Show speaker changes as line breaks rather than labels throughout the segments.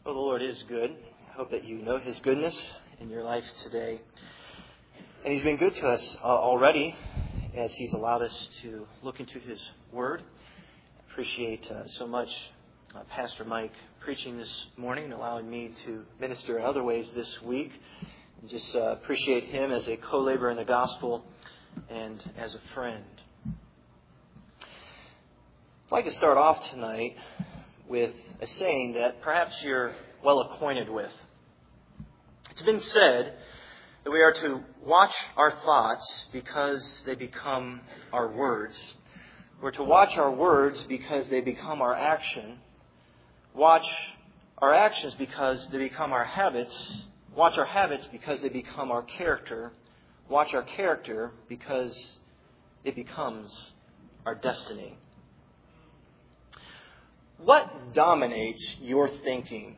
Well, the Lord is good. I hope that you know His goodness in your life today. And He's been good to us already as He's allowed us to look into His Word. I appreciate so much Pastor Mike preaching this morning and allowing me to minister in other ways this week. And just appreciate him as a co-laborer in the gospel and as a friend. I'd like to start off tonight with a saying that perhaps you're well acquainted with. It's been said that we are to watch our thoughts because they become our words. We're to watch our words because they become our action. Watch our actions because they become our habits. Watch our habits because they become our character. Watch our character because it becomes our destiny. What dominates your thinking?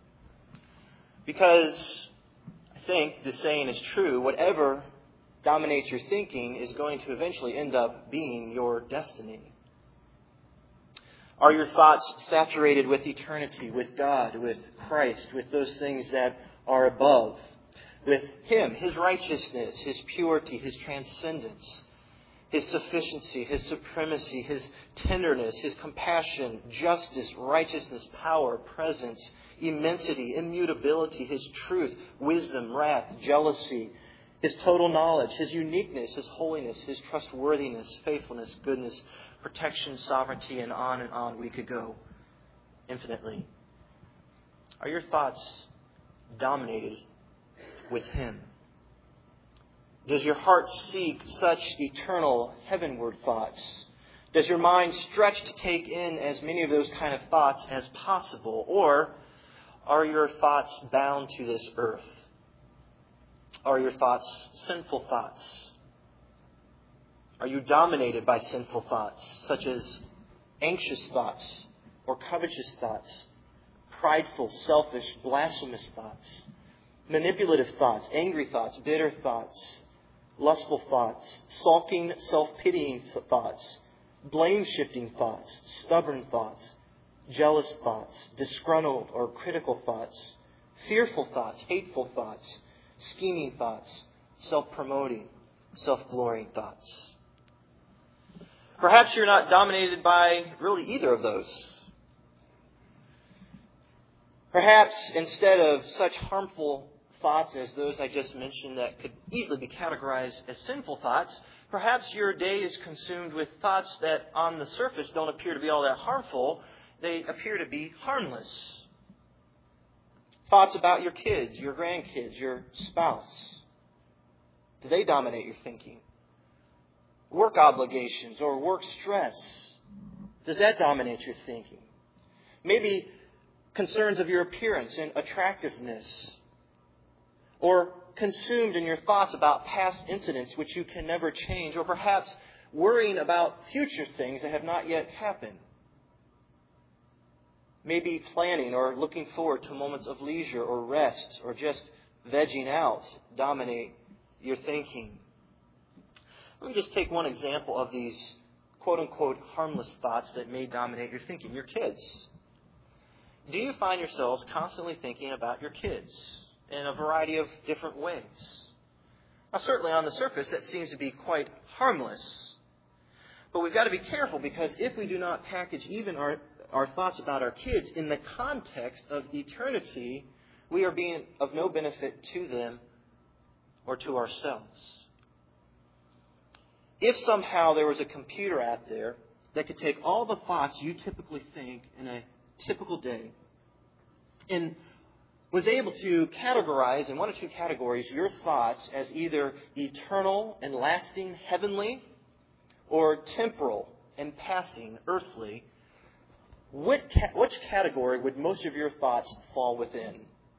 Because I think the saying is true, whatever dominates your thinking is going to eventually end up being your destiny. Are your thoughts saturated with eternity, with God, with Christ, with those things that are above, with Him, His righteousness, His purity, His transcendence, His sufficiency, His supremacy, His tenderness, His compassion, justice, righteousness, power, presence, immensity, immutability, His truth, wisdom, wrath, jealousy, His total knowledge, His uniqueness, His holiness, His trustworthiness, faithfulness, goodness, protection, sovereignty, and on we could go infinitely. Are your thoughts dominated with Him? Does your heart seek such eternal heavenward thoughts? Does your mind stretch to take in as many of those kind of thoughts as possible? Or are your thoughts bound to this earth? Are your thoughts sinful thoughts? Are you dominated by sinful thoughts, such as anxious thoughts or covetous thoughts, prideful, selfish, blasphemous thoughts, manipulative thoughts, angry thoughts, bitter thoughts, lustful thoughts, sulking, self-pitying thoughts, blame-shifting thoughts, stubborn thoughts, jealous thoughts, disgruntled or critical thoughts, fearful thoughts, hateful thoughts, scheming thoughts, self-promoting, self-glorying thoughts? Perhaps you're not dominated by really either of those. Perhaps instead of such harmful thoughts as those I just mentioned that could easily be categorized as sinful thoughts, perhaps your day is consumed with thoughts that on the surface don't appear to be all that harmful. They appear to be harmless. Thoughts about your kids, your grandkids, your spouse. Do they dominate your thinking? Work obligations or work stress. Does that dominate your thinking? Maybe concerns of your appearance and attractiveness. Or consumed in your thoughts about past incidents which you can never change. Or perhaps worrying about future things that have not yet happened. Maybe planning or looking forward to moments of leisure or rest or just vegging out dominate your thinking. Let me just take one example of these quote-unquote harmless thoughts that may dominate your thinking. Your kids. Do you find yourselves constantly thinking about your kids in a variety of different ways? Now, certainly on the surface, that seems to be quite harmless. But we've got to be careful because if we do not package even our thoughts about our kids in the context of eternity, we are being of no benefit to them or to ourselves. If somehow there was a computer out there that could take all the thoughts you typically think in a typical day and was able to categorize in one or two categories your thoughts as either eternal and lasting, heavenly, or temporal and passing, earthly, which category would most of your thoughts fall within?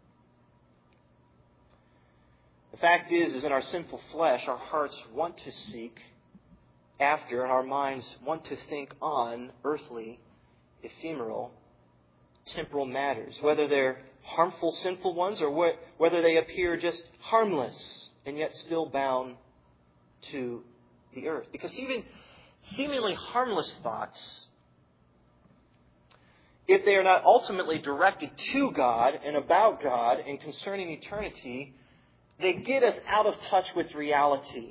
The fact is in our sinful flesh, our hearts want to seek after, and our minds want to think on earthly, ephemeral, temporal matters, whether they're harmful, sinful ones, or whether they appear just harmless and yet still bound to the earth. Because even seemingly harmless thoughts, if they are not ultimately directed to God and about God and concerning eternity, they get us out of touch with reality.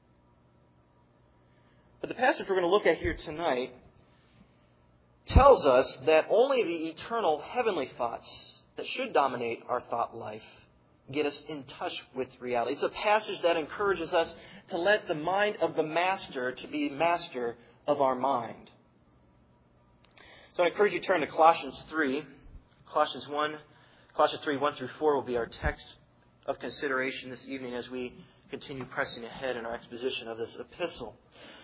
But the passage we're going to look at here tonight tells us that only the eternal heavenly thoughts that should dominate our thought life get us in touch with reality. It's a passage that encourages us to let the mind of the master to be master of our mind. So I encourage you to turn to Colossians 3. Colossians 3, 1 through 4 will be our text of consideration this evening as we continue pressing ahead in our exposition of this epistle.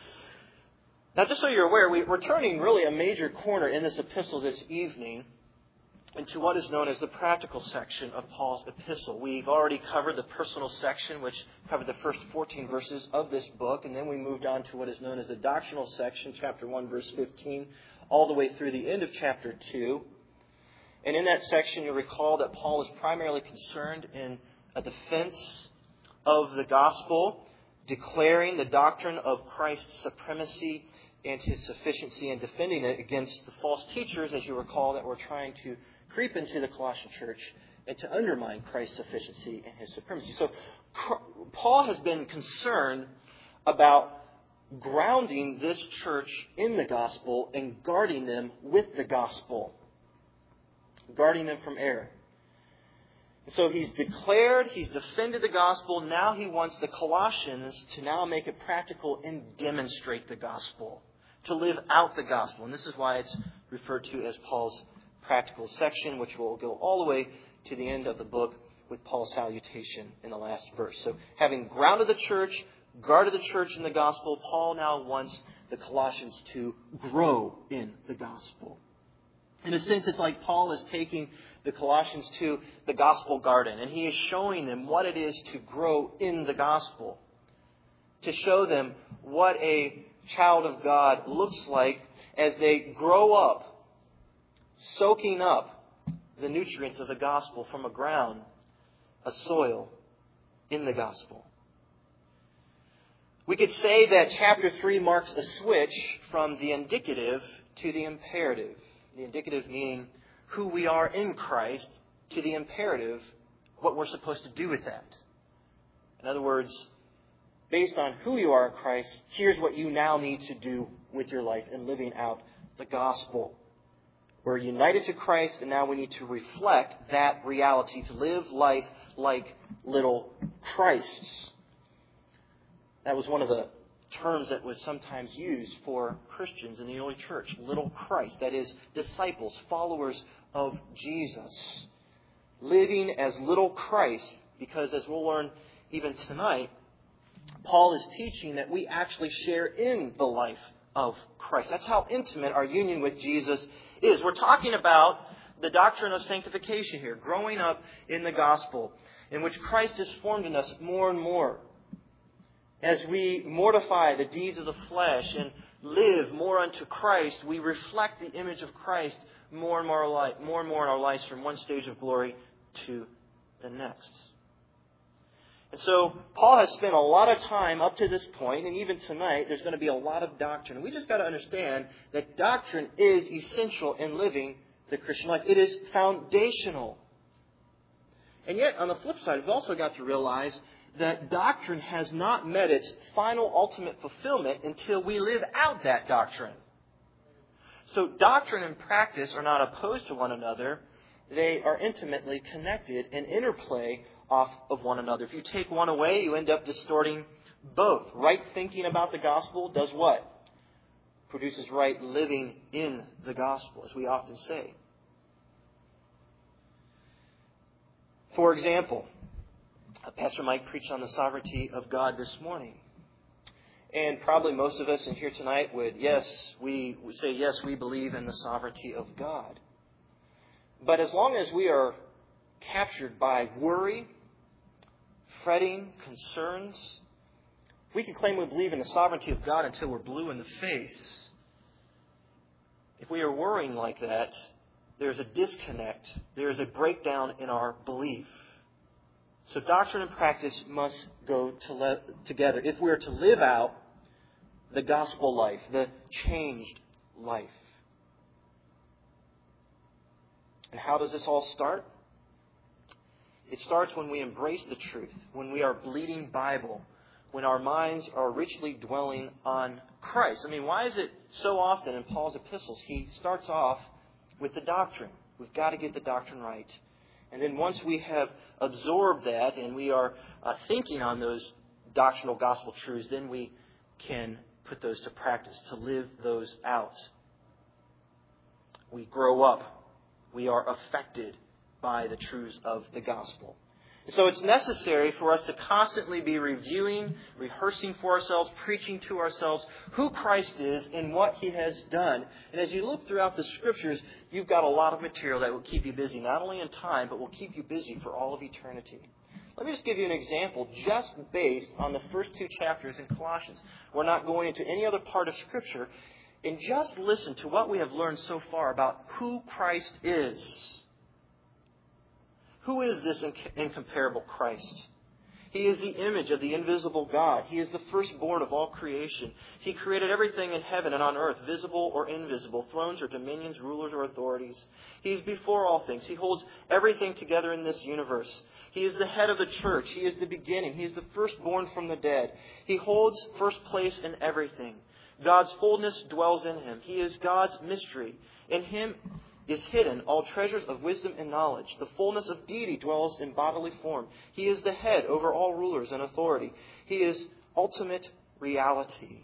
Now, just so you're aware, we're turning really a major corner in this epistle this evening into what is known as the practical section of Paul's epistle. We've already covered the personal section, which covered the first 14 verses of this book, and then we moved on to what is known as the doctrinal section, chapter 1, verse 15, all the way through the end of chapter 2. And in that section, you'll recall that Paul is primarily concerned in a defense of the gospel, declaring the doctrine of Christ's supremacy and His sufficiency, and defending it against the false teachers, as you recall, that were trying to creep into the Colossian church and to undermine Christ's sufficiency and His supremacy. So Paul has been concerned about grounding this church in the gospel and guarding them with the gospel, guarding them from error. So he's declared, he's defended the gospel. Now he wants the Colossians to now make it practical and demonstrate the gospel, to live out the gospel. And this is why it's referred to as Paul's practical section, which will go all the way to the end of the book with Paul's salutation in the last verse. So having grounded the church, guarded the church in the gospel, Paul now wants the Colossians to grow in the gospel. In a sense, it's like Paul is taking the Colossians to the gospel garden, and he is showing them what it is to grow in the gospel, to show them what a child of God looks like as they grow up, soaking up the nutrients of the gospel from a ground, a soil in the gospel. We could say that chapter 3 marks a switch from the indicative to the imperative. The indicative meaning who we are in Christ, to the imperative, what we're supposed to do with that. In other words, based on who you are in Christ, here's what you now need to do with your life in living out the gospel. We're united to Christ, and now we need to reflect that reality, to live life like little Christs. That was one of the terms that was sometimes used for Christians in the early church. Little Christ, that is, disciples, followers of Jesus. Living as little Christ, because as we'll learn even tonight, Paul is teaching that we actually share in the life of Christ. That's how intimate our union with Jesus is. We're talking about the doctrine of sanctification here, growing up in the gospel, in which Christ is formed in us more and more. As we mortify the deeds of the flesh and live more unto Christ, we reflect the image of Christ more and more in our lives, from one stage of glory to the next. And so Paul has spent a lot of time up to this point, and even tonight there's going to be a lot of doctrine. We just got to understand that doctrine is essential in living the Christian life. It is foundational. And yet, on the flip side, we've also got to realize that doctrine has not met its final ultimate fulfillment until we live out that doctrine. So doctrine and practice are not opposed to one another. They are intimately connected and interplay off of one another. If you take one away, you end up distorting both. Right thinking about the gospel does what? Produces right living in the gospel, as we often say. For example, Pastor Mike preached on the sovereignty of God this morning. And probably most of us in here tonight would say, yes, we believe in the sovereignty of God. But as long as we are captured by worry, fretting, concerns, we can claim we believe in the sovereignty of God until we're blue in the face. If we are worrying like that, there's a disconnect. There's a breakdown in our belief. So doctrine and practice must go together if we are to live out the gospel life, the changed life. And how does this all start? It starts when we embrace the truth, when we are bleeding Bible, when our minds are richly dwelling on Christ. I mean, why is it so often in Paul's epistles he starts off with the doctrine? We've got to get the doctrine right. And then once we have absorbed that and we are thinking on those doctrinal gospel truths, then we can put those to practice, to live those out. We grow up. We are affected by the truths of the gospel. So it's necessary for us to constantly be reviewing, rehearsing for ourselves, preaching to ourselves who Christ is and what He has done. And as you look throughout the Scriptures, you've got a lot of material that will keep you busy, not only in time, but will keep you busy for all of eternity. Let me just give you an example just based on the first 2 chapters in Colossians. We're not going into any other part of Scripture. And just listen to what we have learned so far about who Christ is. Who is this incomparable Christ? He is the image of the invisible God. He is the firstborn of all creation. He created everything in heaven and on earth, visible or invisible, thrones or dominions, rulers or authorities. He is before all things. He holds everything together in this universe. He is the head of the church. He is the beginning. He is the firstborn from the dead. He holds first place in everything. God's fullness dwells in Him. He is God's mystery. In Him is hidden all treasures of wisdom and knowledge. The fullness of deity dwells in bodily form. He is the head over all rulers and authority. He is ultimate reality.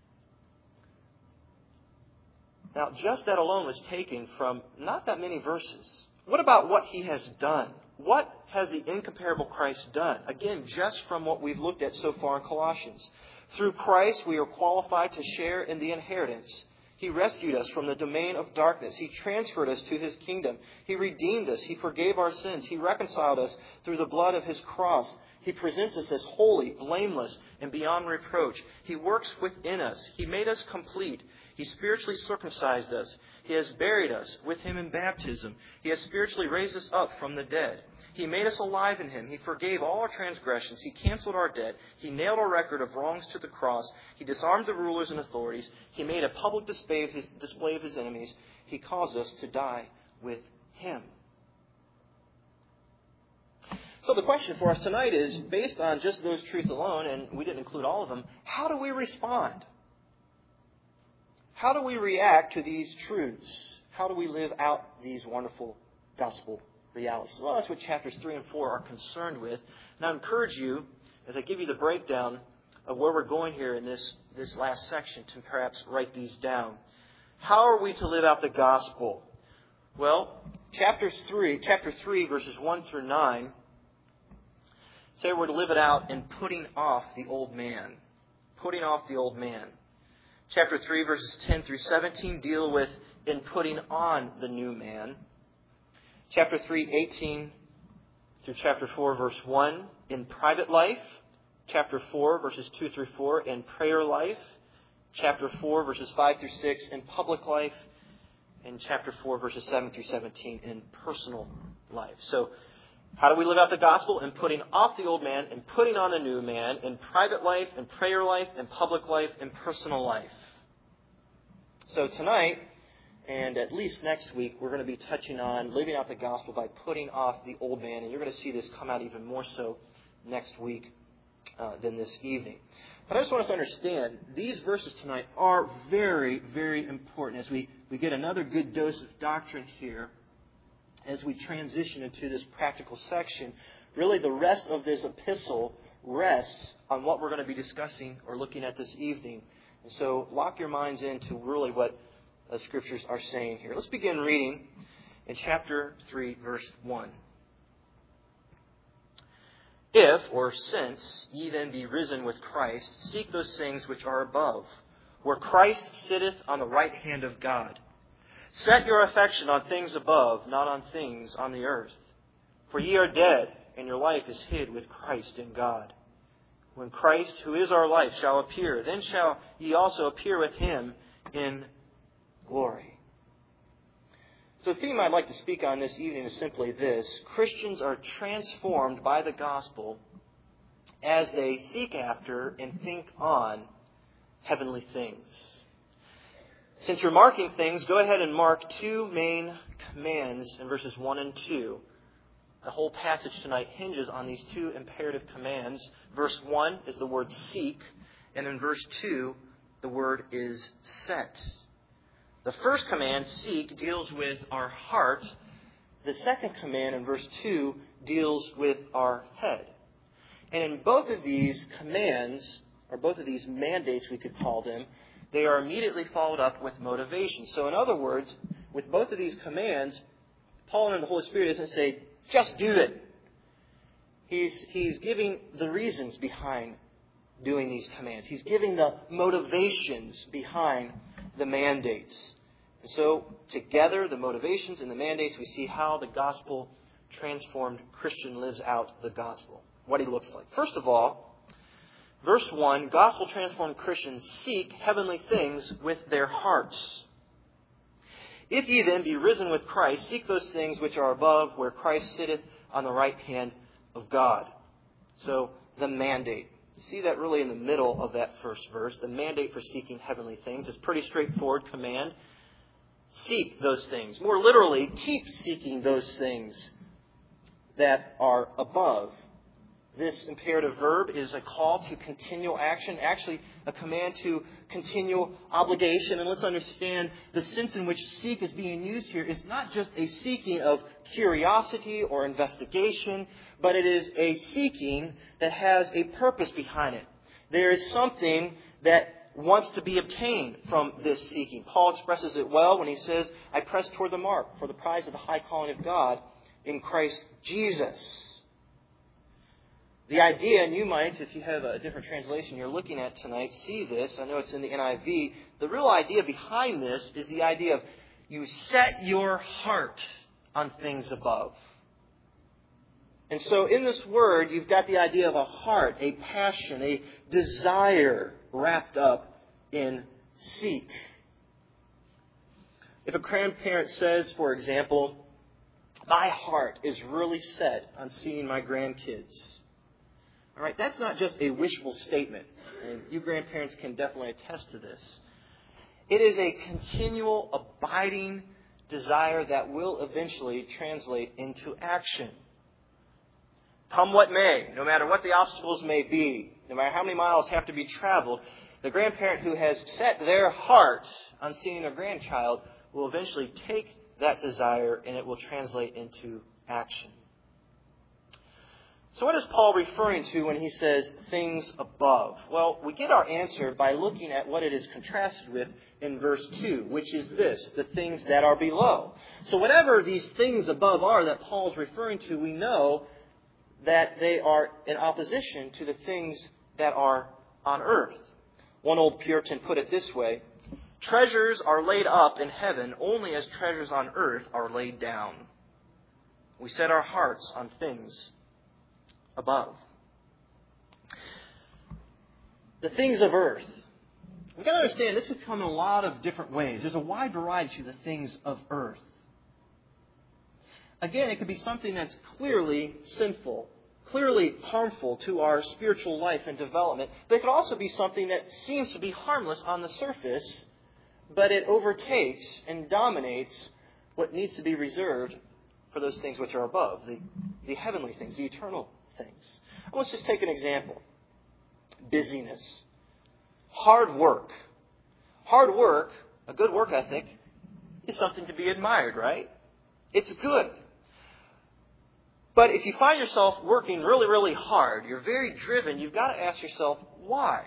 Now, just that alone was taken from not that many verses. What about what He has done? What has the incomparable Christ done? Again, just from what we've looked at so far in Colossians. Through Christ, we are qualified to share in the inheritance. He rescued us from the domain of darkness. He transferred us to His kingdom. He redeemed us. He forgave our sins. He reconciled us through the blood of His cross. He presents us as holy, blameless, and beyond reproach. He works within us. He made us complete. He spiritually circumcised us. He has buried us with Him in baptism. He has spiritually raised us up from the dead. He made us alive in Him. He forgave all our transgressions. He canceled our debt. He nailed our record of wrongs to the cross. He disarmed the rulers and authorities. He made a public display of His enemies. He caused us to die with Him. So the question for us tonight is, based on just those truths alone, and we didn't include all of them, how do we respond? How do we react to these truths? How do we live out these wonderful gospel realities? Well, that's what chapters 3 and 4 are concerned with. And I encourage you, as I give you the breakdown of where we're going here in this last section, to perhaps write these down. How are we to live out the gospel? Well, chapter 3, verses 1 through 9, say we're to live it out in putting off the old man. Putting off the old man. Chapter 3, verses 10 through 17 deal with in putting on the new man. Chapter 3, 18 through chapter 4, verse 1, in private life. Chapter 4, verses 2 through 4, in prayer life. Chapter 4, verses 5 through 6, in public life. And chapter 4, verses 7 through 17, in personal life. So, how do we live out the gospel? In putting off the old man and putting on the new man, in private life, in prayer life, in public life, in personal life. So tonight, and at least next week, we're going to be touching on living out the gospel by putting off the old man. And you're going to see this come out even more so next week than this evening. But I just want us to understand, these verses tonight are very, very important as we get another good dose of doctrine here as we transition into this practical section. Really, the rest of this epistle rests on what we're going to be discussing or looking at this evening. And so lock your minds into really what the Scriptures are saying here. Let's begin reading in chapter 3, verse 1. If, or since, ye then be risen with Christ, seek those things which are above, where Christ sitteth on the right hand of God. Set your affection on things above, not on things on the earth. For ye are dead, and your life is hid with Christ in God. When Christ, who is our life, shall appear, then shall ye also appear with Him in glory. So the theme I'd like to speak on this evening is simply this. Christians are transformed by the gospel as they seek after and think on heavenly things. Since you're marking things, go ahead and mark two main commands in verses 1 and 2. The whole passage tonight hinges on these two imperative commands. Verse 1 is the word seek, and in verse 2, the word is set. The first command, seek, deals with our heart. The second command in verse 2 deals with our head. And in both of these commands, or both of these mandates we could call them, they are immediately followed up with motivation. So in other words, with both of these commands, Paul and the Holy Spirit doesn't say, just do it. He's giving the reasons behind doing these commands. He's giving the motivations behind the mandates. And so together, the motivations and the mandates, we see how the gospel-transformed Christian lives out the gospel, what he looks like. First of all, verse 1, gospel-transformed Christians seek heavenly things with their hearts. If ye then be risen with Christ, seek those things which are above, where Christ sitteth on the right hand of God. So, the mandate. You see that really in the middle of that first verse. The mandate for seeking heavenly things is a pretty straightforward command. Seek those things. More literally, keep seeking those things that are above. This imperative verb is a call to continual action, actually a command to continual obligation. And let's understand the sense in which seek is being used here is not just a seeking of curiosity or investigation, but it is a seeking that has a purpose behind it. There is something that wants to be obtained from this seeking. Paul expresses it well when he says, I press toward the mark for the prize of the high calling of God in Christ Jesus. The idea, and you might, if you have a different translation you're looking at tonight, see this. I know it's in the NIV. The real idea behind this is the idea of you set your heart on things above. And so in this word, you've got the idea of a heart, a passion, a desire wrapped up in seek. If a grandparent says, for example, my heart is really set on seeing my grandkids. All right, that's not just a wishful statement, and you grandparents can definitely attest to this. It is a continual, abiding desire that will eventually translate into action. Come what may, no matter what the obstacles may be, no matter how many miles have to be traveled, the grandparent who has set their heart on seeing their grandchild will eventually take that desire and it will translate into action. So what is Paul referring to when he says things above? Well, we get our answer by looking at what it is contrasted with in verse 2, which is this, the things that are below. So whatever these things above are that Paul is referring to, we know that they are in opposition to the things that are on earth. One old Puritan put it this way, treasures are laid up in heaven only as treasures on earth are laid down. We set our hearts on things above. The things of earth. We've got to understand this has come in a lot of different ways. There's a wide variety to the things of earth. Again, it could be something that's clearly sinful, clearly harmful to our spiritual life and development. But it could also be something that seems to be harmless on the surface, but it overtakes and dominates what needs to be reserved for those things which are above, the heavenly things, the eternal things. Let's just take an example. Busyness. Hard work. Hard work, a good work ethic, is something to be admired, right? It's good. But if you find yourself working really, really hard, you're very driven, you've got to ask yourself, why?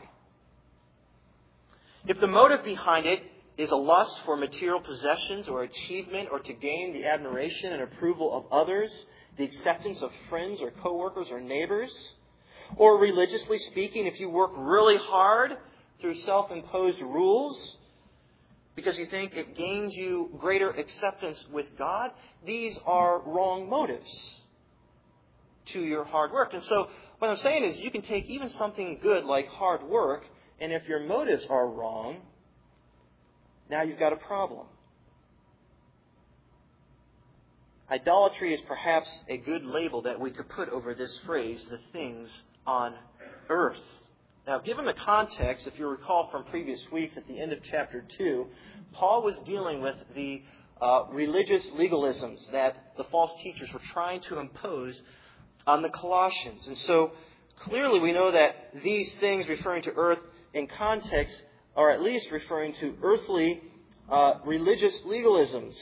If the motive behind it is a lust for material possessions or achievement or to gain the admiration and approval of others, the acceptance of friends or coworkers or neighbors, or religiously speaking, if you work really hard through self-imposed rules because you think it gains you greater acceptance with God, these are wrong motives to your hard work. And so what I'm saying is you can take even something good like hard work, and if your motives are wrong, now you've got a problem. Idolatry is perhaps a good label that we could put over this phrase, the things on earth. Now, given the context, if you recall from previous weeks at the end of chapter 2, Paul was dealing with the religious legalisms that the false teachers were trying to impose on the Colossians. And so, clearly we know that these things referring to earth in context are at least referring to earthly religious legalisms.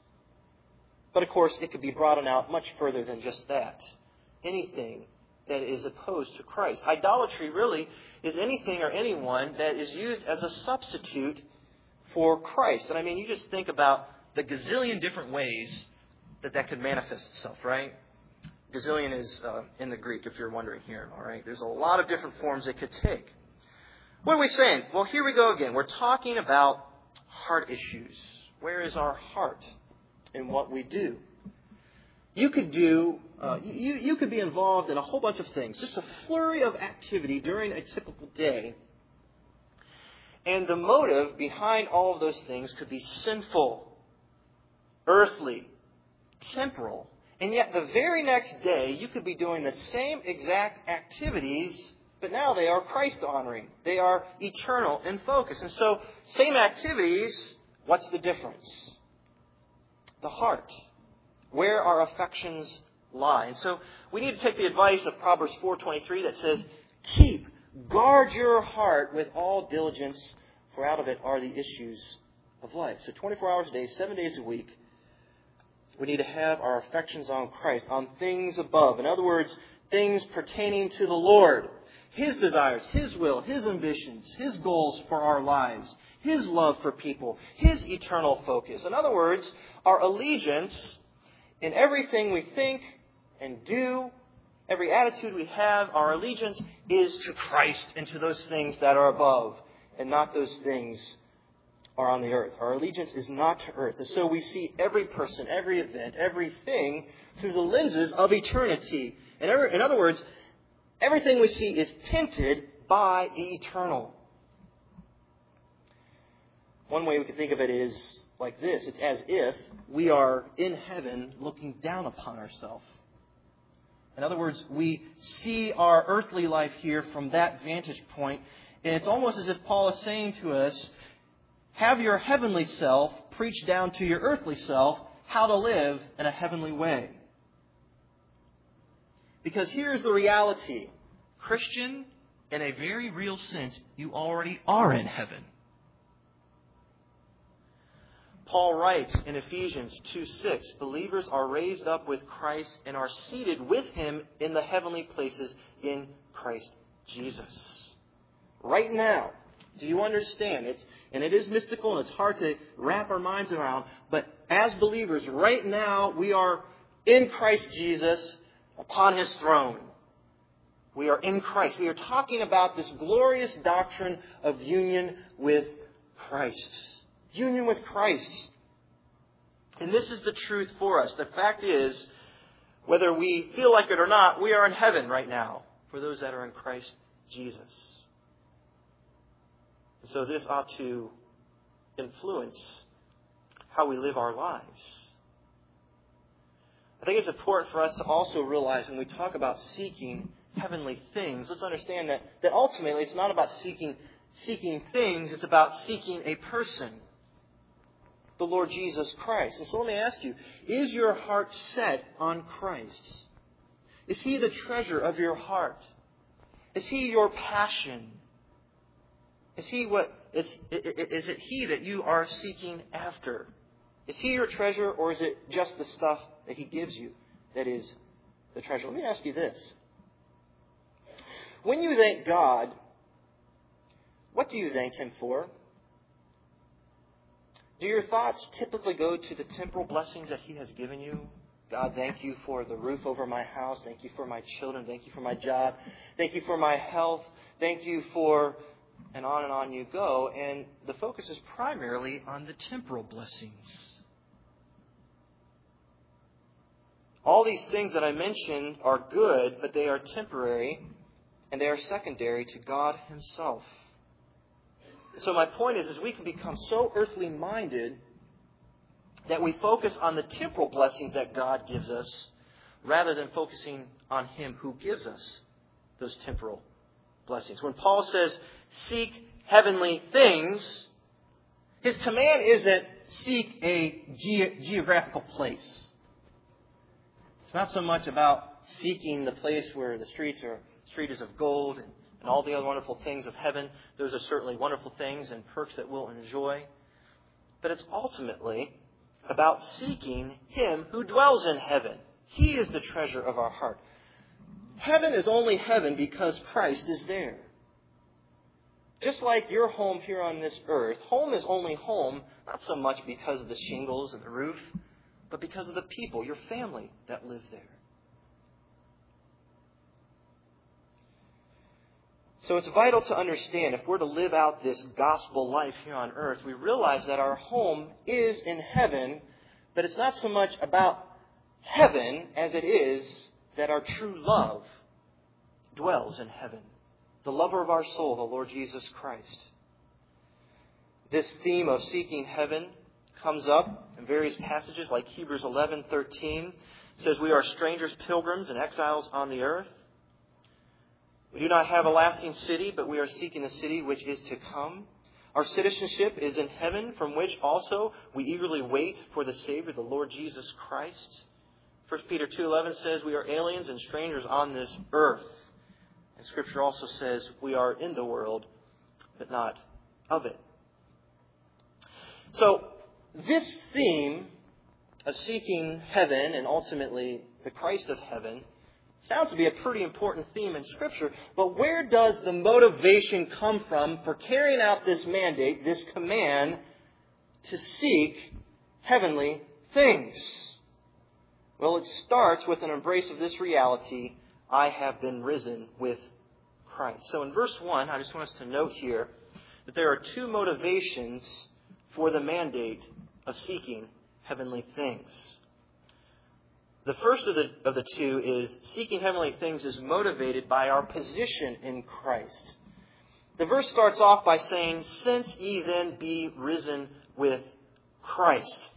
But of course, it could be broadened out much further than just that. Anything that is opposed to Christ. Idolatry really is anything or anyone that is used as a substitute for Christ. And I mean, you just think about the gazillion different ways that could manifest itself, right? Gazillion is in the Greek, if you're wondering here, all right? There's a lot of different forms it could take. What are we saying? Well, here we go again. We're talking about heart issues. Where is our heart in what we do? You could you could be involved in a whole bunch of things, just a flurry of activity during a typical day. And the motive behind all of those things could be sinful, earthly, temporal. And yet the very next day, you could be doing the same exact activities, but now they are Christ-honoring. They are eternal in focus. And so, same activities, what's the difference? The heart. Where our affections lie. And so, we need to take the advice of Proverbs 4:23 that says, guard your heart with all diligence, for out of it are the issues of life. So 24 hours a day, 7 days a week, we need to have our affections on Christ, on things above. In other words, things pertaining to the Lord. His desires, His will, His ambitions, His goals for our lives, His love for people, His eternal focus. In other words, our allegiance in everything we think and do, every attitude we have, our allegiance is to Christ and to those things that are above, and not those things are on the earth. Our allegiance is not to earth. And so we see every person, every event, everything through the lenses of eternity. In other words, everything we see is tinted by the eternal. One way we can think of it is like this. It's as if we are in heaven looking down upon ourselves. In other words, we see our earthly life here from that vantage point, and it's almost as if Paul is saying to us, have your heavenly self preach down to your earthly self how to live in a heavenly way. Because here's the reality. Christian, in a very real sense, you already are in heaven. Paul writes in Ephesians 2:6, believers are raised up with Christ and are seated with Him in the heavenly places in Christ Jesus. Right now, do you understand it? And it is mystical and it's hard to wrap our minds around. But as believers, right now, we are in Christ Jesus upon His throne. We are in Christ. We are talking about this glorious doctrine of union with Christ. Union with Christ. And this is the truth for us. The fact is, whether we feel like it or not, we are in heaven right now for those that are in Christ Jesus. And so this ought to influence how we live our lives. I think it's important for us to also realize when we talk about seeking heavenly things, let's understand that ultimately it's not about seeking things, it's about seeking a person, the Lord Jesus Christ. And so let me ask you, is your heart set on Christ? Is He the treasure of your heart? Is He your passion? Is it He that you are seeking after? Is He your treasure, or is it just the stuff that He gives you that is the treasure? Let me ask you this. When you thank God, what do you thank Him for? Do your thoughts typically go to the temporal blessings that He has given you? God, thank You for the roof over my house. Thank You for my children. Thank You for my job. Thank You for my health. Thank You for... and on you go. And the focus is primarily on the temporal blessings. All these things that I mentioned are good, but they are temporary, and they are secondary to God Himself. So my point is we can become so earthly minded that we focus on the temporal blessings that God gives us rather than focusing on Him who gives us those temporal blessings. When Paul says, seek heavenly things, his command isn't seek a geographical place. It's not so much about seeking the place where the street is of gold and all the other wonderful things of heaven. Those are certainly wonderful things and perks that we'll enjoy. But it's ultimately about seeking Him who dwells in heaven. He is the treasure of our heart. Heaven is only heaven because Christ is there. Just like your home here on this earth, home is only home, not so much because of the shingles and the roof, but because of the people, your family that live there. So it's vital to understand, if we're to live out this gospel life here on earth, we realize that our home is in heaven, but it's not so much about heaven as it is that our true love dwells in heaven. The lover of our soul, the Lord Jesus Christ. This theme of seeking heaven comes up in various passages like Hebrews 11:13. It says, we are strangers, pilgrims, and exiles on the earth. We do not have a lasting city, but we are seeking the city which is to come. Our citizenship is in heaven, from which also we eagerly wait for the Savior, the Lord Jesus Christ. 1 Peter 2:11 says, we are aliens and strangers on this earth. And Scripture also says, we are in the world, but not of it. So, this theme of seeking heaven and ultimately the Christ of heaven sounds to be a pretty important theme in Scripture, but where does the motivation come from for carrying out this mandate, this command, to seek heavenly things? Well, it starts with an embrace of this reality, I have been risen with Christ. So in verse 1, I just want us to note here that there are two motivations for the mandate of seeking heavenly things. The first of the two is seeking heavenly things is motivated by our position in Christ. The verse starts off by saying, since ye then be risen with Christ.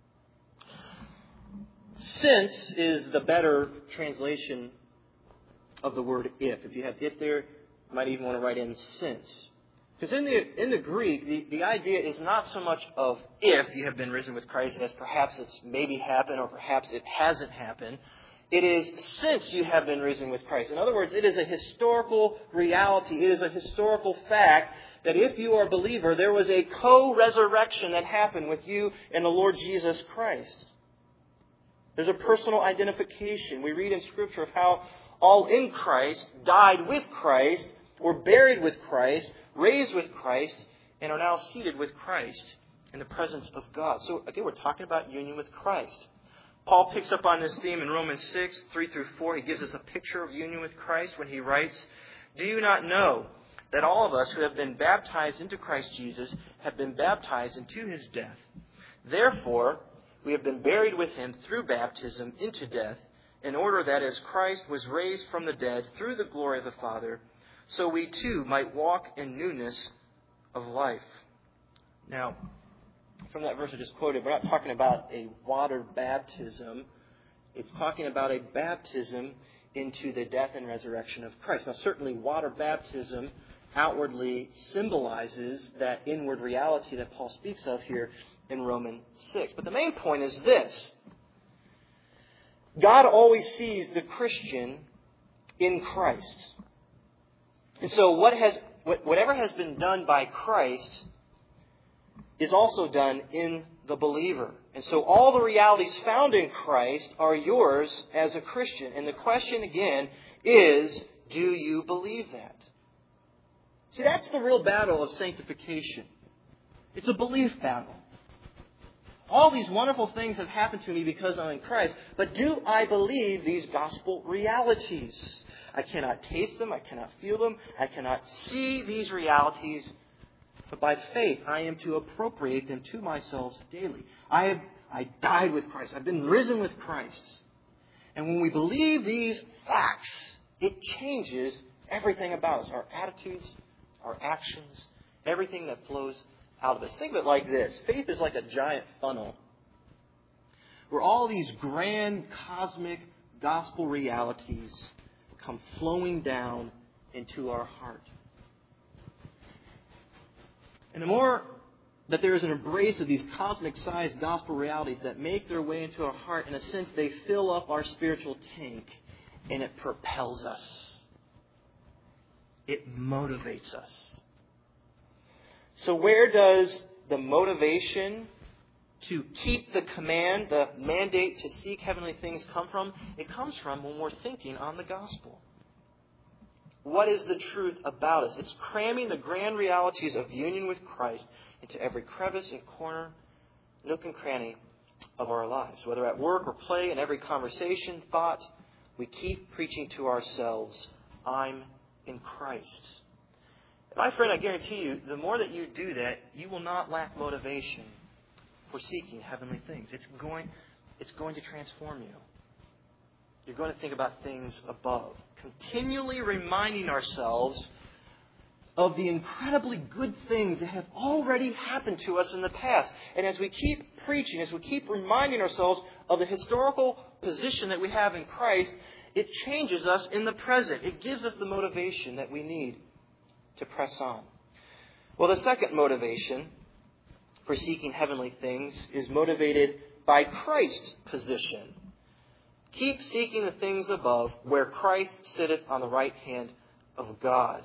Since is the better translation of the word if. If you have if there, you might even want to write in since. Because in the Greek, the idea is not so much of if you have been risen with Christ as perhaps it's maybe happened or perhaps it hasn't happened. It is since you have been risen with Christ. In other words, it is a historical reality. It is a historical fact that if you are a believer, there was a co-resurrection that happened with you and the Lord Jesus Christ. There's a personal identification. We read in Scripture of how all in Christ died with Christ, were buried with Christ, raised with Christ, and are now seated with Christ in the presence of God. So again, we're talking about union with Christ. Paul picks up on this theme in Romans 6, 3 through 4. He gives us a picture of union with Christ when he writes, do you not know that all of us who have been baptized into Christ Jesus have been baptized into His death? Therefore, we have been buried with Him through baptism into death, in order that as Christ was raised from the dead through the glory of the Father, so we too might walk in newness of life. Now, from that verse I just quoted, we're not talking about a water baptism. It's talking about a baptism into the death and resurrection of Christ. Now, certainly water baptism outwardly symbolizes that inward reality that Paul speaks of here in Romans 6. But the main point is this. God always sees the Christian in Christ. And so whatever has been done by Christ is also done in the believer. And so all the realities found in Christ are yours as a Christian. And the question again is, do you believe that? See, that's the real battle of sanctification. It's a belief battle. All these wonderful things have happened to me because I'm in Christ, but do I believe these gospel realities? I cannot taste them, I cannot feel them, I cannot see these realities, but by faith I am to appropriate them to myself daily. I died with Christ, I've been risen with Christ. And when we believe these facts, it changes everything about us, our attitudes, our actions, everything that flows out of us. Think of it like this. Faith is like a giant funnel where all these grand cosmic gospel realities come flowing down into our heart. And the more that there is an embrace of these cosmic-sized gospel realities that make their way into our heart, in a sense, they fill up our spiritual tank and it propels us. It motivates us. So where does the motivation to keep the command, the mandate to seek heavenly things come from? It comes from when we're thinking on the gospel. What is the truth about us? It's cramming the grand realities of union with Christ into every crevice and corner, nook and cranny of our lives. Whether at work or play, in every conversation, thought, we keep preaching to ourselves, I'm in Christ. My friend, I guarantee you, the more that you do that, you will not lack motivation for seeking heavenly things. It's going to transform you. You're going to think about things above. Continually reminding ourselves of the incredibly good things that have already happened to us in the past. And as we keep preaching, as we keep reminding ourselves of the historical position that we have in Christ, it changes us in the present. It gives us the motivation that we need to press on. Well, the second motivation for seeking heavenly things is motivated by Christ's position. Keep seeking the things above, where Christ sitteth on the right hand of God.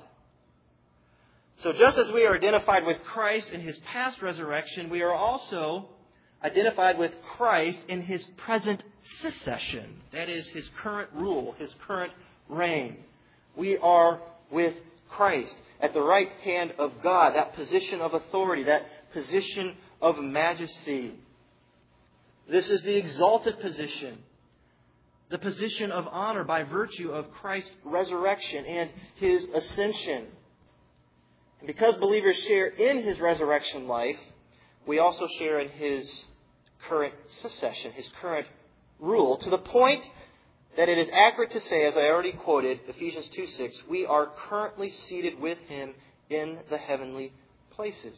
So just as we are identified with Christ in His past resurrection, we are also identified with Christ in His present succession. That is, His current rule, His current reign. We are with Christ at the right hand of God, that position of authority, that position of majesty. This is the exalted position, the position of honor by virtue of Christ's resurrection and His ascension. And because believers share in His resurrection life, we also share in His current succession, His current rule, to the point that it is accurate to say, as I already quoted, Ephesians 2:6, we are currently seated with Him in the heavenly places.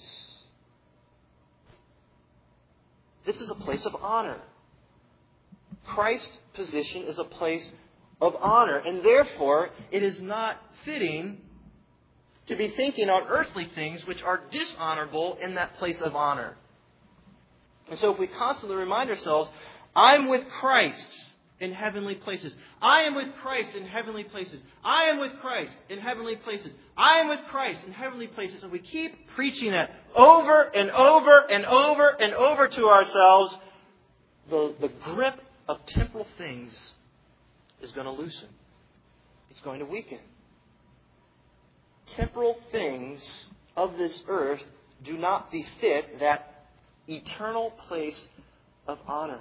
This is a place of honor. Christ's position is a place of honor, and therefore it is not fitting to be thinking on earthly things which are dishonorable in that place of honor. And so if we constantly remind ourselves, I'm with Christ in heavenly places. I am with Christ in heavenly places. I am with Christ in heavenly places. I am with Christ in heavenly places. And we keep preaching that over and over and over and over to ourselves, the grip of temporal things is going to loosen. It's going to weaken. Temporal things of this earth do not befit that eternal place of honor.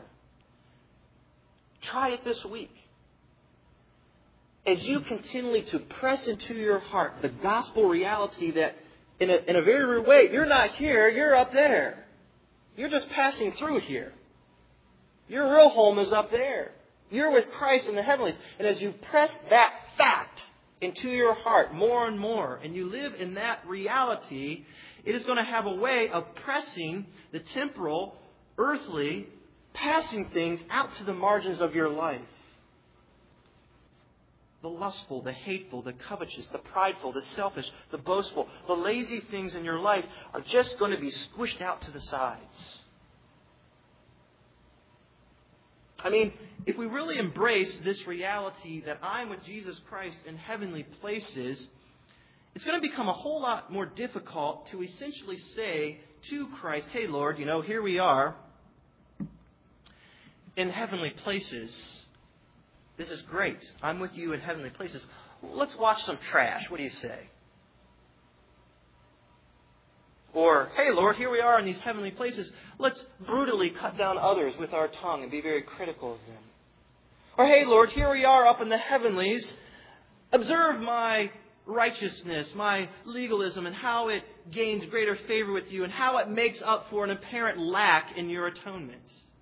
Try it this week. As you continually to press into your heart the gospel reality that in a very real way, you're not here, you're up there. You're just passing through here. Your real home is up there. You're with Christ in the heavenlies. And as you press that fact into your heart more and more, and you live in that reality, it is going to have a way of pressing the temporal, earthly, passing things out to the margins of your life. The lustful, the hateful, the covetous, the prideful, the selfish, the boastful, the lazy things in your life are just going to be squished out to the sides. I mean, if we really embrace this reality that I'm with Jesus Christ in heavenly places, it's going to become a whole lot more difficult to essentially say to Christ, hey, Lord, here we are in heavenly places. This is great. I'm with you in heavenly places. Let's watch some trash. What do you say? Or, hey, Lord, here we are in these heavenly places. Let's brutally cut down others with our tongue and be very critical of them. Or, hey, Lord, here we are up in the heavenlies. Observe my righteousness, my legalism, and how it gains greater favor with you, and how it makes up for an apparent lack in your atonement.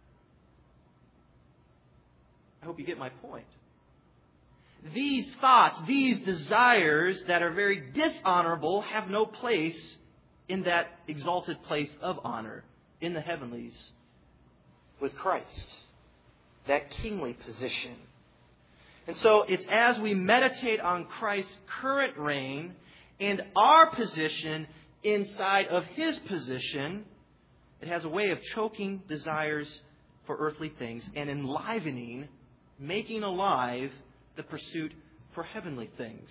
I hope you get my point. These thoughts, these desires that are very dishonorable have no place in that exalted place of honor in the heavenlies with Christ. That kingly position. And so it's as we meditate on Christ's current reign and our position inside of His position, it has a way of choking desires for earthly things and enlivening, making alive the pursuit for heavenly things.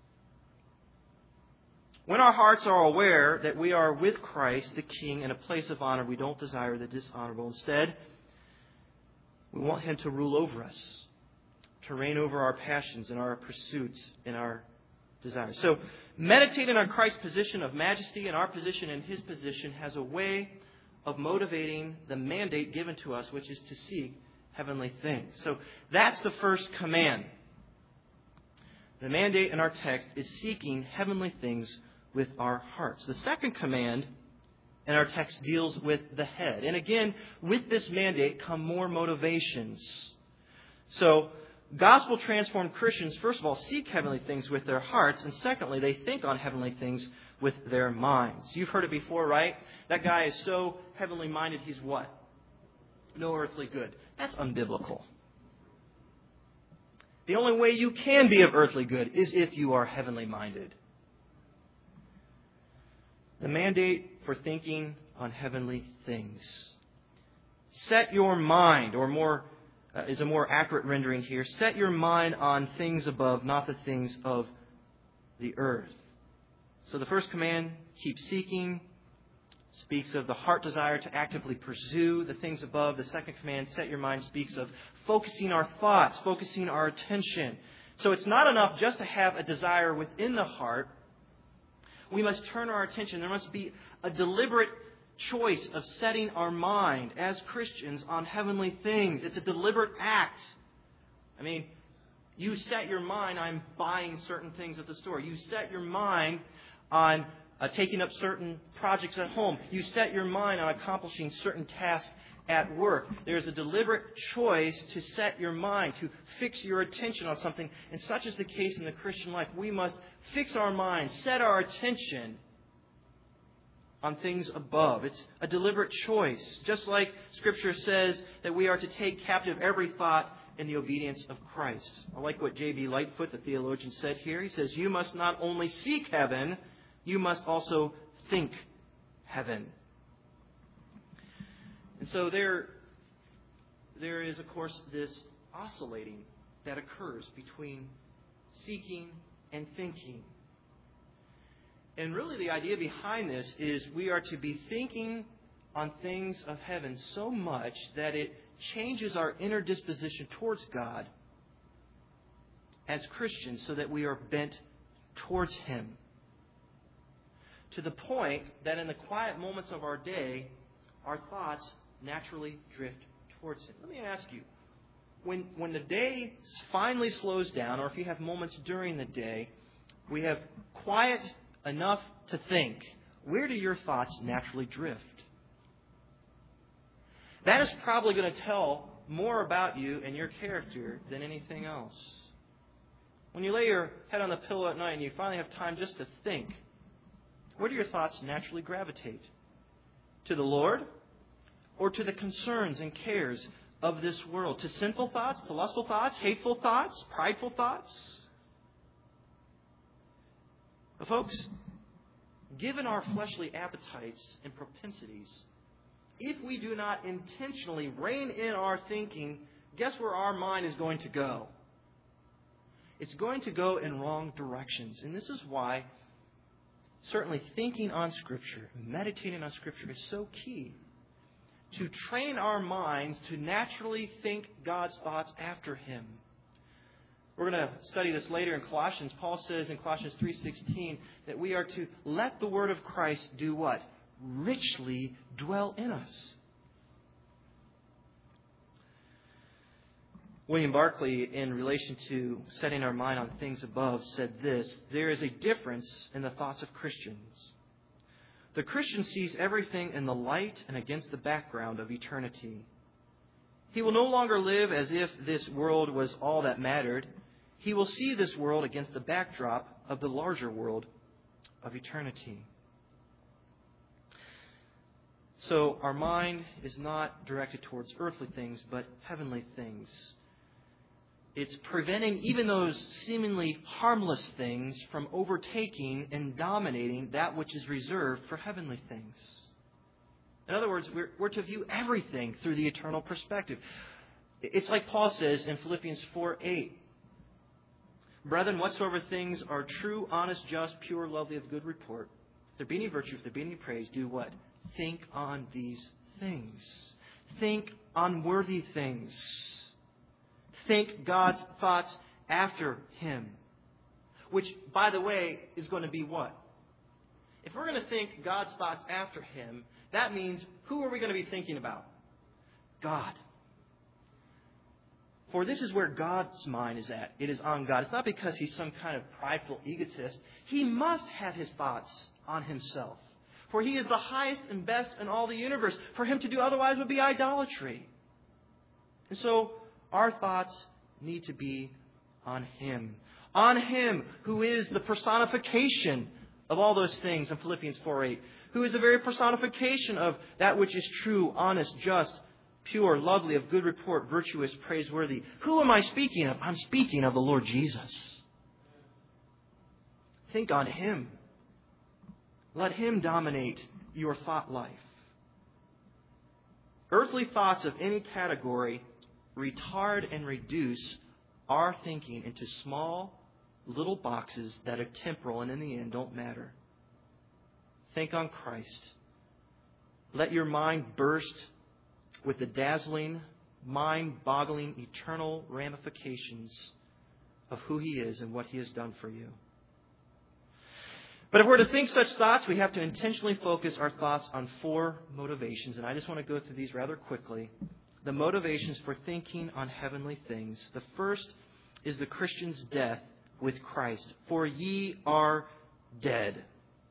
When our hearts are aware that we are with Christ, the King, in a place of honor, we don't desire the dishonorable. Instead, we want Him to rule over us, to reign over our passions and our pursuits and our desires. So, meditating on Christ's position of majesty and our position in His position has a way of motivating the mandate given to us, which is to seek heavenly things. So, that's the first command. The mandate in our text is seeking heavenly things with our hearts. The second command in our text deals with the head. And again, with this mandate come more motivations. So, gospel-transformed Christians, first of all, seek heavenly things with their hearts, and secondly, they think on heavenly things with their minds. You've heard it before, right? That guy is so heavenly minded, he's what? No earthly good. That's unbiblical. The only way you can be of earthly good is if you are heavenly minded. The mandate for thinking on heavenly things. Set your mind, or more is a more accurate rendering here. Set your mind on things above, not the things of the earth. So the first command, keep seeking, speaks of the heart desire to actively pursue the things above. The second command, set your mind, speaks of focusing our thoughts, focusing our attention. So it's not enough just to have a desire within the heart. We must turn our attention. There must be a deliberate choice of setting our mind as Christians on heavenly things. It's a deliberate act. I mean, you set your mind on buying certain things at the store. You set your mind on taking up certain projects at home. You set your mind on accomplishing certain tasks at work. There's a deliberate choice to set your mind, to fix your attention on something. And such is the case in the Christian life. We must fix our minds, set our attention on things above. It's a deliberate choice. Just like Scripture says that we are to take captive every thought in the obedience of Christ. I like what J.B. Lightfoot, the theologian, said here. He says, you must not only seek heaven, you must also think heaven. And so there is, of course, this oscillating that occurs between seeking and thinking. And really the idea behind this is we are to be thinking on things of heaven so much that it changes our inner disposition towards God as Christians so that we are bent towards Him. To the point that in the quiet moments of our day, our thoughts naturally drift towards Him. Let me ask you, when the day finally slows down, or if you have moments during the day, we have quiet enough to think, where do your thoughts naturally drift? That is probably going to tell more about you and your character than anything else. When you lay your head on the pillow at night and you finally have time just to think, where do your thoughts naturally gravitate? To the Lord? Or to the concerns and cares of this world? To sinful thoughts, to lustful thoughts, hateful thoughts, prideful thoughts? But folks, given our fleshly appetites and propensities, if we do not intentionally rein in our thinking, guess where our mind is going to go? It's going to go in wrong directions. And this is why certainly thinking on Scripture, meditating on Scripture is so key. To train our minds to naturally think God's thoughts after Him. We're going to study this later in Colossians. Paul says in Colossians 3:16 that we are to let the Word of Christ do what? Richly dwell in us. William Barclay, in relation to setting our mind on things above, said this: there is a difference in the thoughts of Christians. The Christian sees everything in the light and against the background of eternity. He will no longer live as if this world was all that mattered. He will see this world against the backdrop of the larger world of eternity. So our mind is not directed towards earthly things, but heavenly things. It's preventing even those seemingly harmless things from overtaking and dominating that which is reserved for heavenly things. In other words, we're to view everything through the eternal perspective. It's like Paul says in Philippians 4:8. Brethren, whatsoever things are true, honest, just, pure, lovely, of good report, if there be any virtue, if there be any praise, do what? Think on these things. Think on worthy things. Think God's thoughts after Him. Which, by the way, is going to be what? If we're going to think God's thoughts after Him, that means who are we going to be thinking about? God. For this is where God's mind is at. It is on God. It's not because He's some kind of prideful egotist. He must have His thoughts on Himself. For He is the highest and best in all the universe. For Him to do otherwise would be idolatry. And so our thoughts need to be on Him. On Him who is the personification of all those things in Philippians 4:8. Who is the very personification of that which is true, honest, just, pure, lovely, of good report, virtuous, praiseworthy. Who am I speaking of? I'm speaking of the Lord Jesus. Think on Him. Let Him dominate your thought life. Earthly thoughts of any category retard and reduce our thinking into small, little boxes that are temporal and in the end don't matter. Think on Christ. Let your mind burst with the dazzling, mind-boggling, eternal ramifications of who He is and what He has done for you. But if we're to think such thoughts, we have to intentionally focus our thoughts on 4 motivations. And I just want to go through these rather quickly. The motivations for thinking on heavenly things. The first is the Christian's death with Christ. For ye are dead.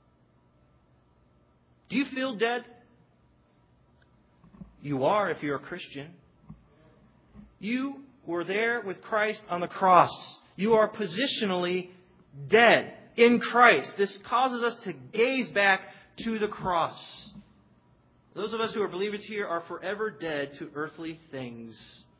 Do you feel dead? You are if you're a Christian. You were there with Christ on the cross. You are positionally dead in Christ. This causes us to gaze back to the cross. Those of us who are believers here are forever dead to earthly things.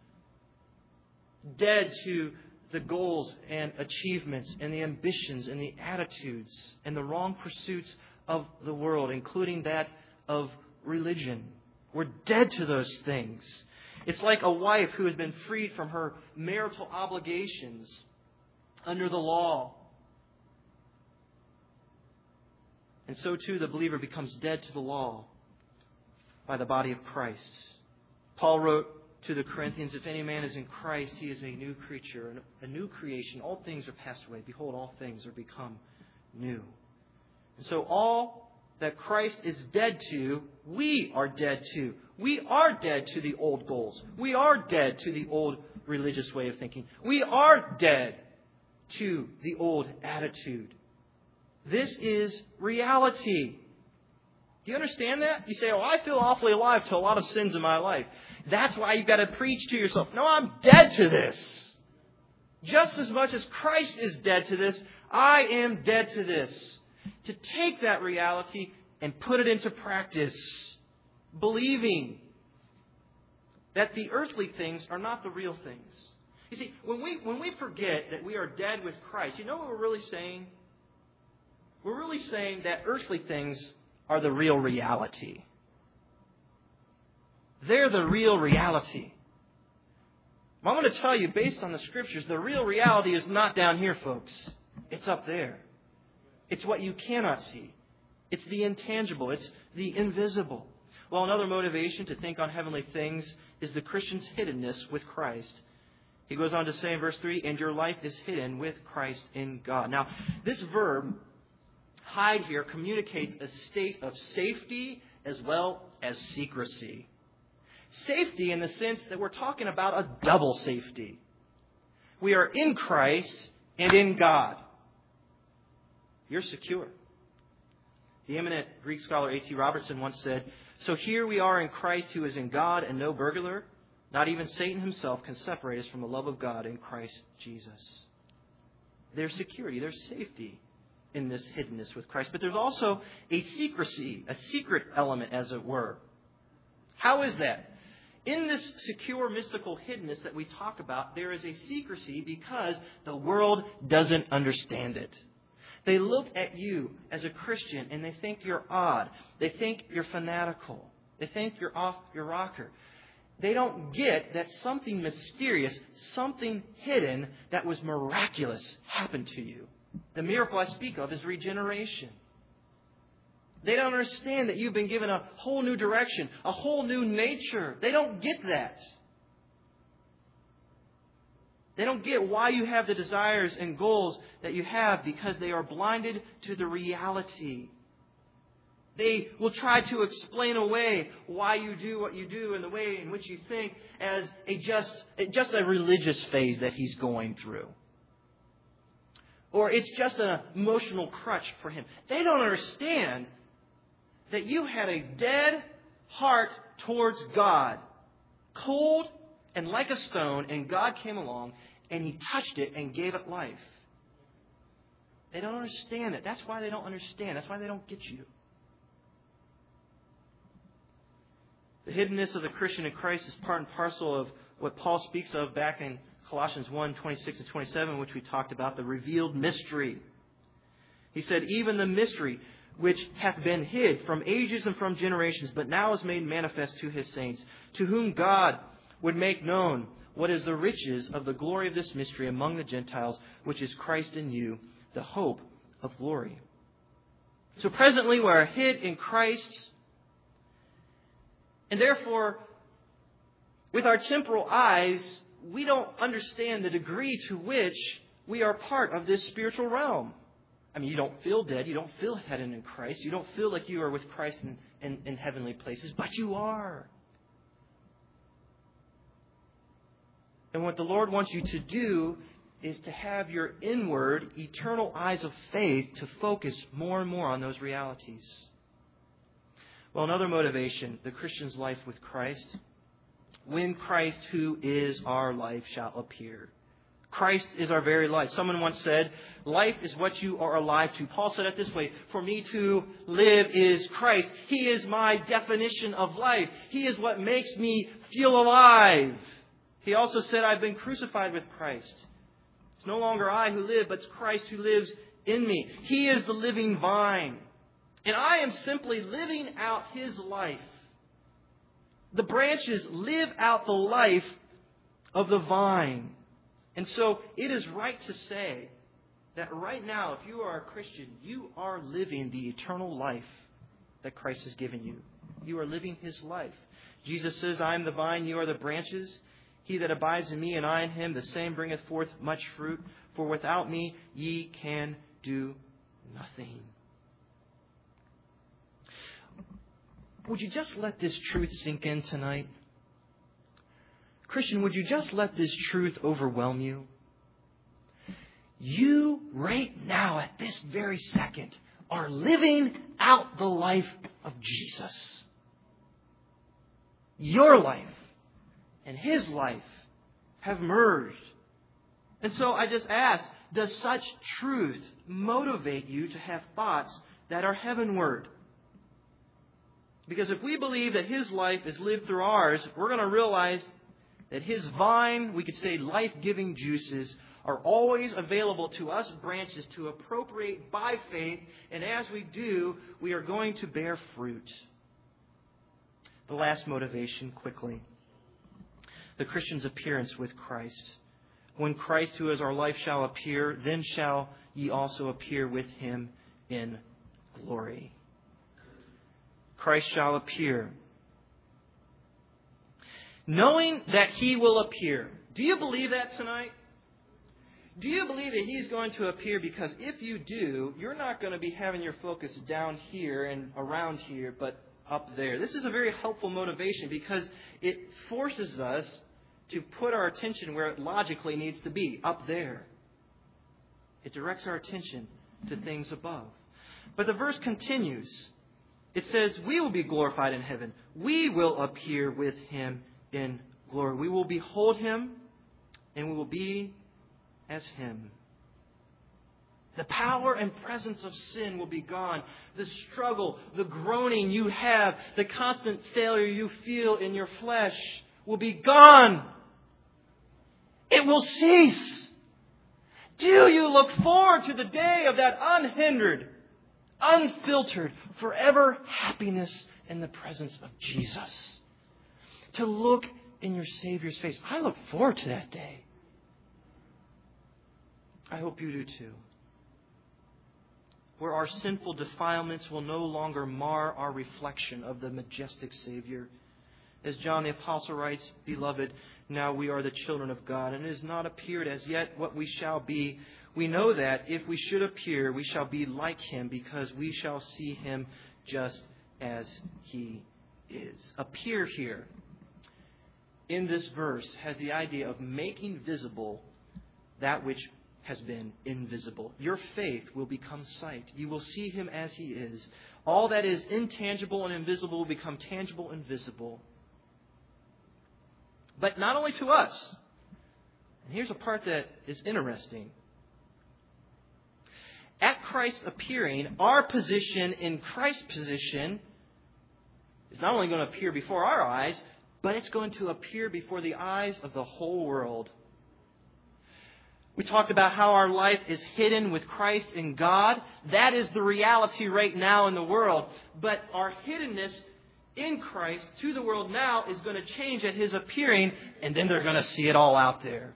Dead to the goals and achievements and the ambitions and the attitudes and the wrong pursuits of the world, including that of religion. We're dead to those things. It's like a wife who has been freed from her marital obligations under the law. And so too the believer becomes dead to the law by the body of Christ. Paul wrote to the Corinthians, if any man is in Christ, he is a new creature, a new creation. All things are passed away. Behold, all things are become new. And so all that Christ is dead to, we are dead to. We are dead to the old goals. We are dead to the old religious way of thinking. We are dead to the old attitude. This is reality. Do you understand that? You say, oh, I feel awfully alive to a lot of sins in my life. That's why you've got to preach to yourself. No, I'm dead to this. Just as much as Christ is dead to this, I am dead to this. To take that reality and put it into practice, believing that the earthly things are not the real things. You see, when we forget that we are dead with Christ, you know what we're really saying? We're really saying that earthly things are the real reality. They're the real reality. I'm going to tell you, based on the Scriptures, the real reality is not down here, folks. It's up there. It's what you cannot see. It's the intangible. It's the invisible. Well, another motivation to think on heavenly things is the Christian's hiddenness with Christ. He goes on to say in verse 3, and your life is hidden with Christ in God. Now, this verb, hide here, communicates a state of safety as well as secrecy. Safety in the sense that we're talking about a double safety. We are in Christ and in God. You're secure. The eminent Greek scholar A.T. Robertson once said, so here we are in Christ who is in God, and no burglar, not even Satan himself, can separate us from the love of God in Christ Jesus. There's security, there's safety in this hiddenness with Christ. But there's also a secrecy, a secret element, as it were. How is that? In this secure mystical hiddenness that we talk about, there is a secrecy because the world doesn't understand it. They look at you as a Christian and they think you're odd. They think you're fanatical. They think you're off your rocker. They don't get that something mysterious, something hidden that was miraculous happened to you. The miracle I speak of is regeneration. They don't understand that you've been given a whole new direction, a whole new nature. They don't get that. They don't get why you have the desires and goals that you have because they are blinded to the reality. They will try to explain away why you do what you do and the way in which you think as just a religious phase that he's going through. Or it's just an emotional crutch for him. They don't understand that you had a dead heart towards God, cold and like a stone, and God came along and He touched it and gave it life. They don't understand it. That's why they don't understand. That's why they don't get you. The hiddenness of the Christian in Christ is part and parcel of what Paul speaks of back in Colossians 1:26 and 27, which we talked about, the revealed mystery. He said, even the mystery which hath been hid from ages and from generations, but now is made manifest to His saints, to whom God would make known what is the riches of the glory of this mystery among the Gentiles, which is Christ in you, the hope of glory. So presently we are hid in Christ, and therefore, with our temporal eyes, we don't understand the degree to which we are part of this spiritual realm. I mean, you don't feel dead. You don't feel hidden in Christ. You don't feel like you are with Christ in heavenly places, but you are. And what the Lord wants you to do is to have your inward, eternal eyes of faith to focus more and more on those realities. Well, another motivation, the Christian's life with Christ. When Christ, who is our life, shall appear. Christ is our very life. Someone once said, life is what you are alive to. Paul said it this way, for me to live is Christ. He is my definition of life. He is what makes me feel alive. He also said, I've been crucified with Christ. It's no longer I who live, but it's Christ who lives in me. He is the living vine. And I am simply living out His life. The branches live out the life of the vine. And so it is right to say that right now, if you are a Christian, you are living the eternal life that Christ has given you. You are living His life. Jesus says, I am the vine, you are the branches. He that abides in me and I in him, the same bringeth forth much fruit. For without me ye can do nothing. Would you just let this truth sink in tonight? Christian, would you just let this truth overwhelm you? You, right now, at this very second, are living out the life of Jesus. Your life and His life have merged. And so I just ask, does such truth motivate you to have thoughts that are heavenward? Because if we believe that His life is lived through ours, we're going to realize that His vine, we could say life-giving juices, are always available to us branches to appropriate by faith. And as we do, we are going to bear fruit. The last motivation, quickly. The Christian's appearance with Christ. When Christ, who is our life, shall appear, then shall ye also appear with Him in glory. Christ shall appear. Knowing that He will appear. Do you believe that tonight? Do you believe that He's going to appear? Because if you do, you're not going to be having your focus down here and around here, but up there. This is a very helpful motivation because it forces us to put our attention where it logically needs to be, up there. It directs our attention to things above. But the verse continues. It says, we will be glorified in heaven. We will appear with Him in glory. We will behold Him and we will be as Him. The power and presence of sin will be gone. The struggle, the groaning you have, the constant failure you feel in your flesh will be gone. It will cease. Do you look forward to the day of that unhindered, unfiltered, forever happiness in the presence of Jesus? To look in your Savior's face. I look forward to that day. I hope you do too. Where our sinful defilements will no longer mar our reflection of the majestic Savior. As John the Apostle writes, Beloved, now we are the children of God, and it has not appeared as yet what we shall be. We know that if we should appear, we shall be like Him, because we shall see Him just as He is. Appear here in this verse has the idea of making visible that which has been invisible. Your faith will become sight. You will see Him as He is. All that is intangible and invisible will become tangible and visible. But not only to us. And here's a part that is interesting. At Christ's appearing, our position in Christ's position is not only going to appear before our eyes, but it's going to appear before the eyes of the whole world. We talked about how our life is hidden with Christ in God. That is the reality right now in the world. But our hiddenness in Christ to the world now is going to change at His appearing, and then they're going to see it all out there.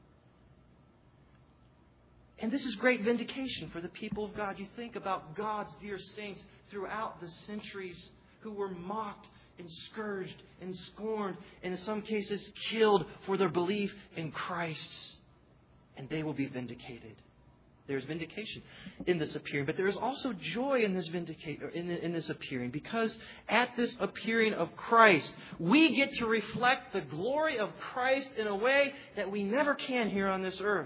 And this is great vindication for the people of God. You think about God's dear saints throughout the centuries who were mocked and scourged and scorned, and in some cases killed for their belief in Christ. And they will be vindicated. There's vindication in this appearing, but there is also joy in this in this appearing, because at this appearing of Christ, we get to reflect the glory of Christ in a way that we never can here on this earth.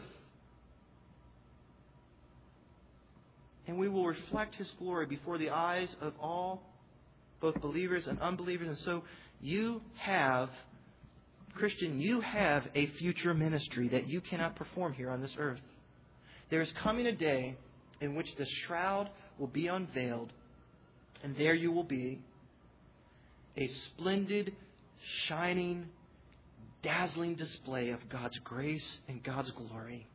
And we will reflect His glory before the eyes of all, both believers and unbelievers. And so you have, Christian, you have a future ministry that you cannot perform here on this earth. There is coming a day in which the shroud will be unveiled, and there you will be, a splendid, shining, dazzling display of God's grace and God's glory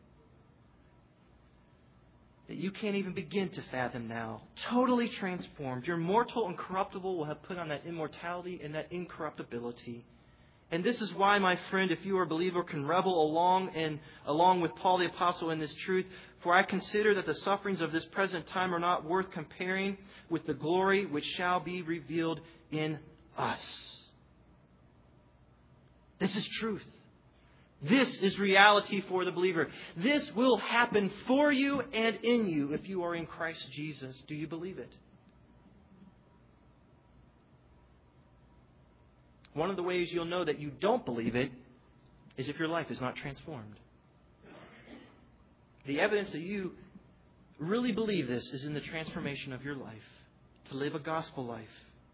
that you can't even begin to fathom now. Totally transformed. Your mortal and corruptible will have put on that immortality and that incorruptibility. And this is why, my friend, if you are a believer, can revel along with Paul the Apostle in this truth. For I consider that the sufferings of this present time are not worth comparing with the glory which shall be revealed in us. This is truth. This is reality for the believer. This will happen for you and in you if you are in Christ Jesus. Do you believe it? One of the ways you'll know that you don't believe it is if your life is not transformed. The evidence that you really believe this is in the transformation of your life, to live a gospel life.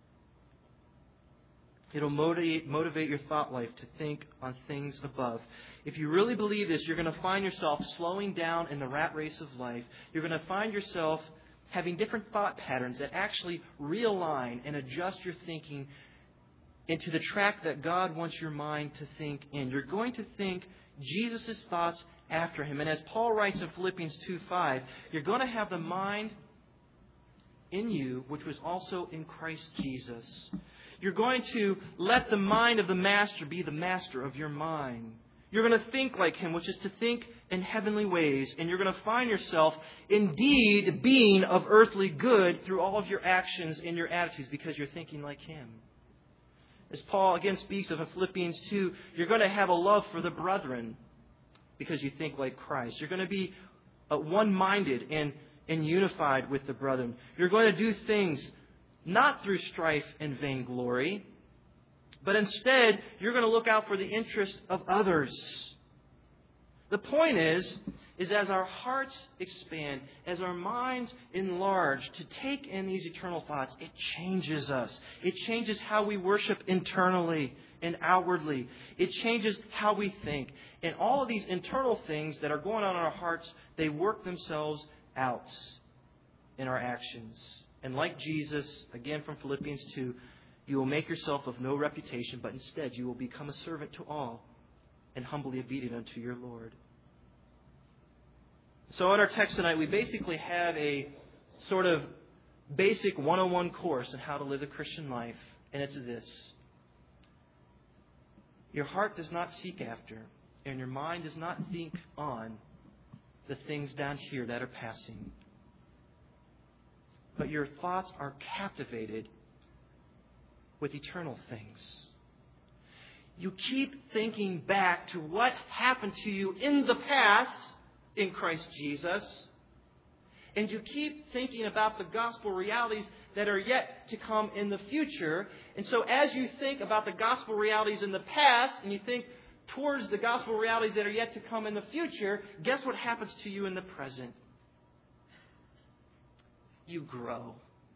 It'll motivate your thought life to think on things above. If you really believe this, you're going to find yourself slowing down in the rat race of life. You're going to find yourself having different thought patterns that actually realign and adjust your thinking into the track that God wants your mind to think in. You're going to think Jesus' thoughts after Him. And as Paul writes in Philippians 2:5, you're going to have the mind in you, which was also in Christ Jesus. You're going to let the mind of the Master be the master of your mind. You're going to think like Him, which is to think in heavenly ways. And you're going to find yourself indeed being of earthly good through all of your actions and your attitudes, because you're thinking like Him. As Paul again speaks of in Philippians 2, you're going to have a love for the brethren because you think like Christ. You're going to be one-minded and unified with the brethren. You're going to do things not through strife and vainglory, but instead you're going to look out for the interest of others. The point is as our hearts expand, as our minds enlarge to take in these eternal thoughts, it changes us. It changes how we worship internally and outwardly. It changes how we think. And all of these internal things that are going on in our hearts, they work themselves out in our actions. And like Jesus, again from Philippians 2, You will make yourself of no reputation, but instead you will become a servant to all and humbly obedient unto your Lord. So in our text tonight, we basically have a sort of basic 101 course on how to live the Christian life, and it's this. Your heart does not seek after, and your mind does not think on the things down here that are passing. But your thoughts are captivated with eternal things. You keep thinking back to what happened to you in the past in Christ Jesus. And you keep thinking about the gospel realities that are yet to come in the future. And so as you think about the gospel realities in the past and you think towards the gospel realities that are yet to come in the future, guess what happens to you in the present? You grow.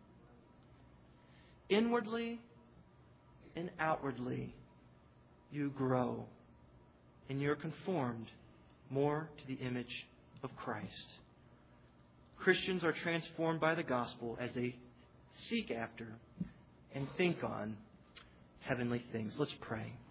Inwardly and outwardly, you grow. And you're conformed more to the image of Christ. Christians are transformed by the gospel as they seek after and think on heavenly things. Let's pray.